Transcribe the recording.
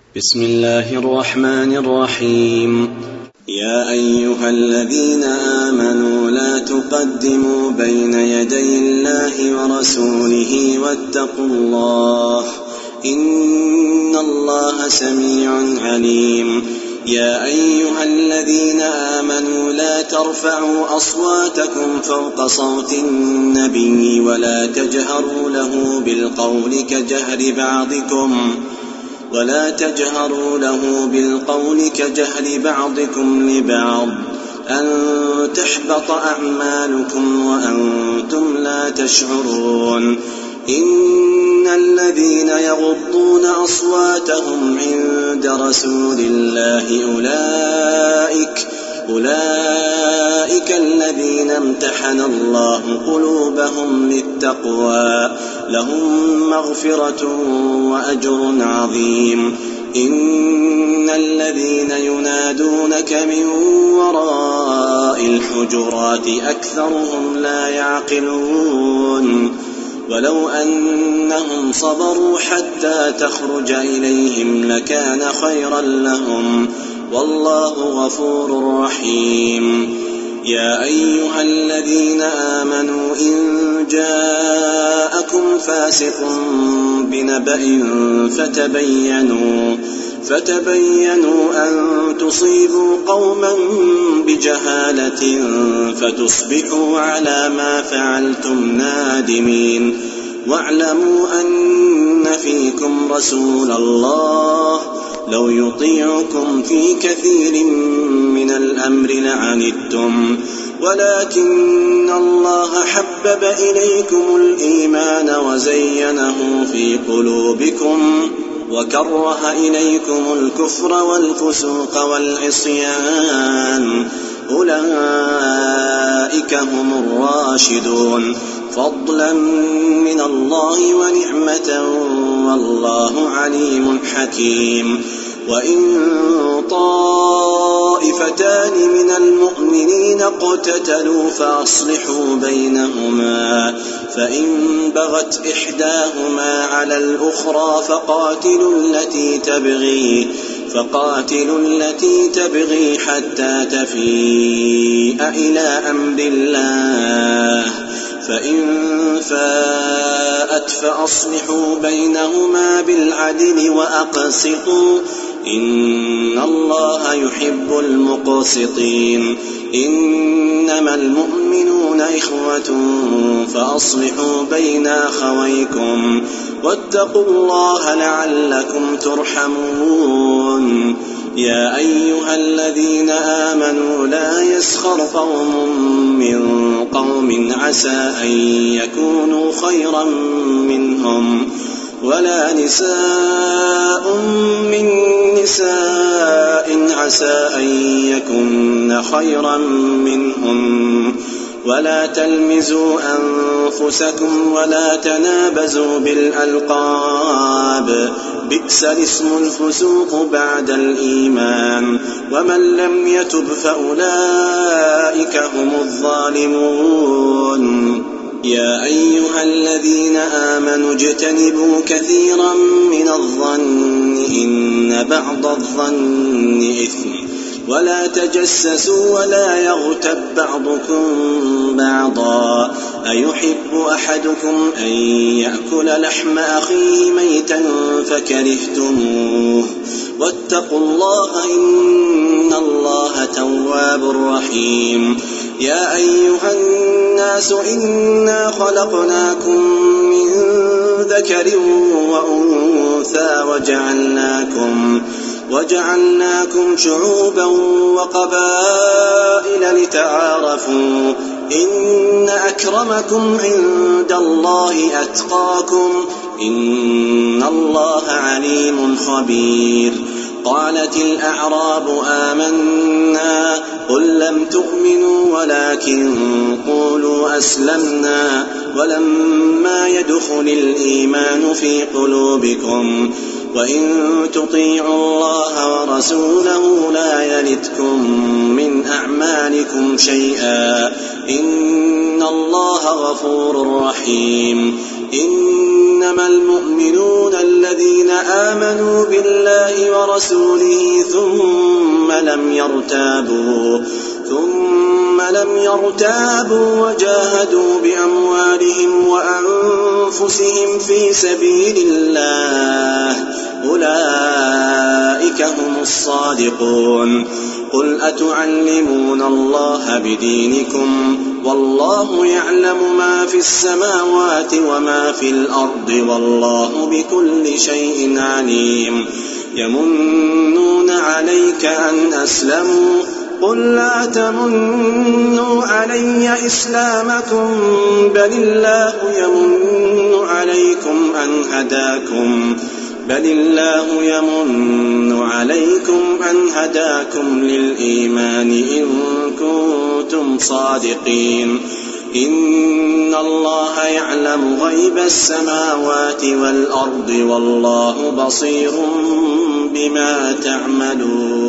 بسم الله الرحمن الرحيم. يا أيها الذين آمنوا لا تقدموا بين يدي الله ورسوله واتقوا الله إن الله سميع عليم. يا أيها الذين آمنوا لا ترفعوا أصواتكم فوق صوت النبي ولا تجهروا له بالقول كجهر بعضكم لبعض أن تحبط أعمالكم وأنتم لا تشعرون. إن الذين يغضون أصواتهم عند رسول الله أولئك الذين امتحن الله قلوبهم للتقوى لهم مغفرة وأجر عظيم. إن الذين ينادونك من وراء الحجرات أكثرهم لا يعقلون. ولو أنهم صبروا حتى تخرج إليهم لكان خيرا لهم والله غفور رحيم. يا أيها الذين آمنوا إن جاءكم فاسق بنبأ فتبينوا أن تصيبوا قوما بجهالة فتصبحوا على ما فعلتم نادمين. واعلموا أن فيكم رسول الله لو يطيعكم في كثير من الأمر لعنتم ولكن الله حبب إليكم الإيمان وزينه في قلوبكم وكره إليكم الكفر والفسوق والعصيان أولئك هم الراشدون فضلا من الله ونعمة والله عليم حكيم. وإن طائفتان من المؤمنين اقتتلوا فأصلحوا بينهما فإن بغت إحداهما على الأخرى فقاتلوا التي تبغي حتى تفيء إلى أمر الله فإن فاءت فأصلحوا بينهما بالعدل وأقسطوا إن الله يحب المقسطين. إنما المؤمنون إخوة فأصلحوا بين أخويكم واتقوا الله لعلكم ترحمون. يا أيها الذين آمنوا لا يسخر قوم من قوم عسى أن يكونوا خيرا منهم ولا نساء من نساء عسى أن يكن خيرا منهم ولا تلمزوا أنفسكم ولا تنابزوا بالألقاب بئس الاسم الفسوق بعد الإيمان ومن لم يتب فأولئك هم الظالمون. يا أيها الذين آمنوا اجتنبوا كثيرا من الظن إن بعض الظن إثم ولا تجسسوا ولا يغتب بعضكم بعضا أيحب أحدكم أن يأكل لحم أخيه ميتا فكرهتموه واتقوا الله إن الله تواب رحيم. يا أيها الناس إنا خلقناكم من ذكر وأنثى وجعلناكم شعوبا وقبائل لتعارفوا إن أكرمكم عند الله أتقاكم إن الله عليم خبير. قالت الأعراب آمنا قل لم تؤمنوا ولكن قولوا أسلمنا ولما يدخل الإيمان في قلوبكم وإن تطيعوا الله ورسوله لا يلتكم من أعمالكم شيئا إن الله غفور رحيم. إنما المؤمنون الذين آمنوا بالله ورسوله ثم لم يرتابوا وجاهدوا بأموالهم وأنفسهم في سبيل الله أولئك هم الصادقون. قل أتعلمون الله بدينكم والله يعلم ما في السماوات وما في الأرض والله بكل شيء عليم. يمنون عليك أن أسلموا قل لا تمنوا علي إسلامكم بل الله يمن عليكم أن هداكم للإيمان إن كنتم صادقين. إن الله يعلم غيب السماوات والأرض والله بصير بما تعملون.